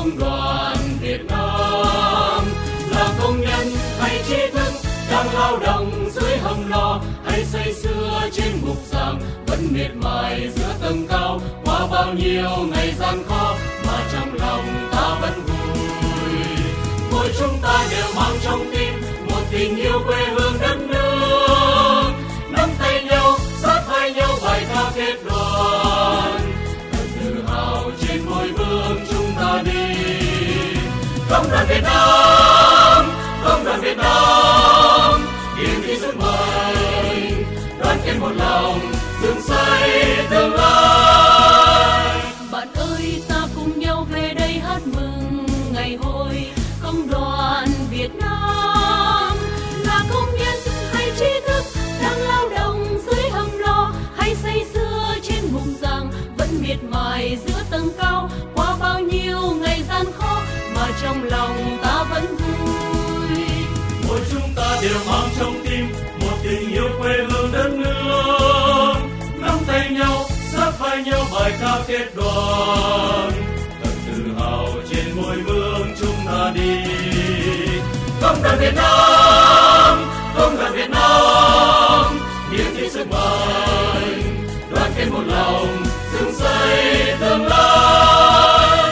công đoàn Việt Nam. Là công nhân hay trí thức đang lao động dưới hầm lò, hay say sưa trên bục giảng vẫn miệt mài giữa tầng cao. Qua bao nhiêu ngày gian khó mà trong lòng ta vẫn vui. Mỗi chúng ta đều mang trong tim một tình yêu quê hương đất nước, nắm tay nhau sát vai nhau bài ca kết đoàn, thật tự hào trên mỗi bước chúng ta đi. Công đoàn Việt Nam, công đoàn Việt Nam, hiến khí sức mạnh, đoàn kết một lòng, dựng xây tương lai. Bạn ơi, ta cùng nhau về đây hát mừng ngày hội công đoàn Việt Nam. Là công nhân hay trí thức đang lao động dưới hầm lò, hay say sưa trên bục giảng vẫn miệt mài giữa tầng cao. Qua bao nhiêu ngày gian khó mà trong lòng ta vẫn vui. Mỗi chúng ta đều mang trong tim một tình yêu quê hương đất nước, nắm tay nhau sát vai nhau bài ca kết đoàn, thật tự hào trên mỗi bước chúng ta đi. Công đoàn Việt Nam, công đoàn Việt Nam, hiến thị sức mạnh, đoàn kết một lòng, dựng xây tương lai.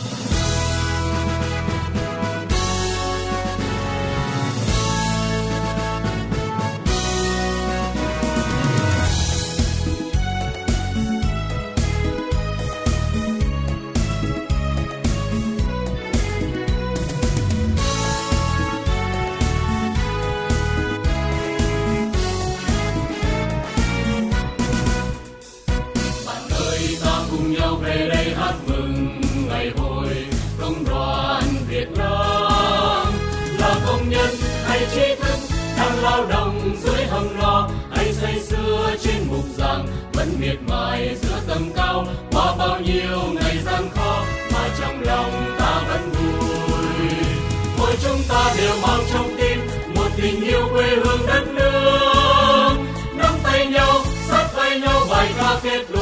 Về đây hát mừng ngày hội công đoàn Việt Nam. Là công nhân hay trí thức đang lao động dưới hầm lò, hay say sưa trên bục giảng vẫn miệt mài giữa tầng cao. Qua bao nhiêu ngày gian khó mà trong lòng ta vẫn vui. Mỗi chúng ta đều mang trong tim một tình yêu quê hương đất nước, nắm tay nhau sát vai nhau bài ca kết luận.